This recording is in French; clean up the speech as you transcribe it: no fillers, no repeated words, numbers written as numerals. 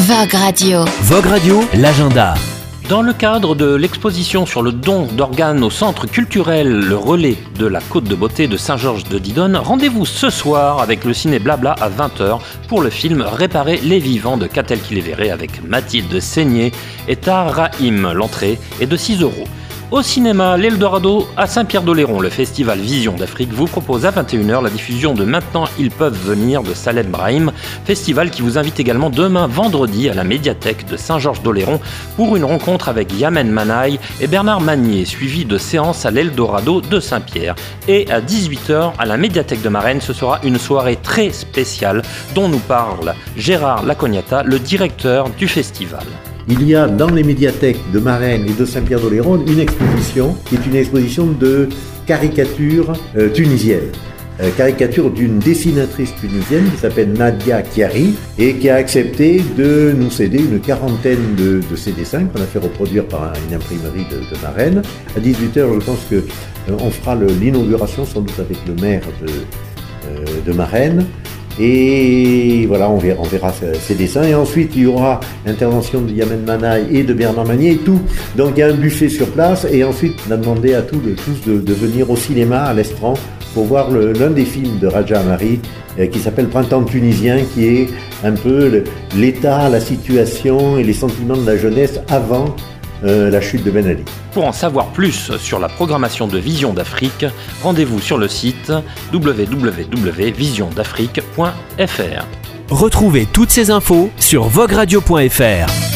Vogue Radio. Vogue Radio, l'agenda. Dans le cadre de l'exposition sur le don d'organes au centre culturel Le Relais de la Côte de Beauté de Saint-Georges de Didonne, rendez-vous ce soir avec le Ciné Blabla à 20h pour le film Réparer les vivants de Catel qui les verrait avec Mathilde Seigné et Tahar-Rahim. L'entrée est de 6 €. Au cinéma, l'Eldorado à Saint-Pierre-d'Oléron, le festival Vision d'Afrique vous propose à 21h la diffusion de Maintenant ils peuvent venir de Salem Brahim, festival qui vous invite également demain vendredi à la médiathèque de Saint-Georges-d'Oléron pour une rencontre avec Yamen Manaï et Bernard Magnier, suivi de séances à l'Eldorado de Saint-Pierre. Et à 18h à la médiathèque de Marennes, ce sera une soirée très spéciale dont nous parle Gérard Lacognata, le directeur du festival. Il y a dans les médiathèques de Marennes et de Saint-Pierre-d'Oléron une exposition qui est une exposition de caricatures tunisiennes. Caricature d'une dessinatrice tunisienne qui s'appelle Nadia Kiari et qui a accepté de nous céder une quarantaine de ses dessins qu'on a fait reproduire par une imprimerie de Marennes. À 18h, je pense qu'on fera l'inauguration sans doute avec le maire de Marennes. Et voilà, on verra ces dessins. Et ensuite, il y aura l'intervention de Yamen Manaï et de Bernard Magnier et tout. Donc, il y a un buffet sur place. Et ensuite, on a demandé à tous de venir au cinéma, à l'Estran, pour voir l'un des films de Raja Amari qui s'appelle Printemps tunisien, qui est un peu l'état, la situation et les sentiments de la jeunesse avant la chute de Ben Ali. Pour en savoir plus sur la programmation de Vision d'Afrique, rendez-vous sur le site www.visiondafrique.fr. Retrouvez toutes ces infos sur vogueradio.fr.